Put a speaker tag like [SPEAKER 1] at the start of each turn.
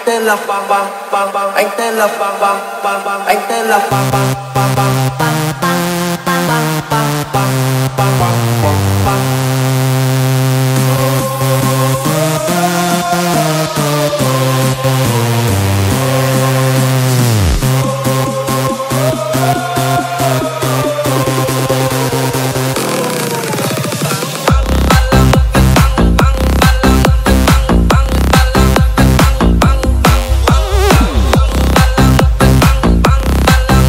[SPEAKER 1] tên là Bang Bang Bang Bang, anh tên là Bang Bang Bang Bang, anh tên là Bang Bang Bang Bang Bang Bang Bang Bang Bang Bang Bang Bang.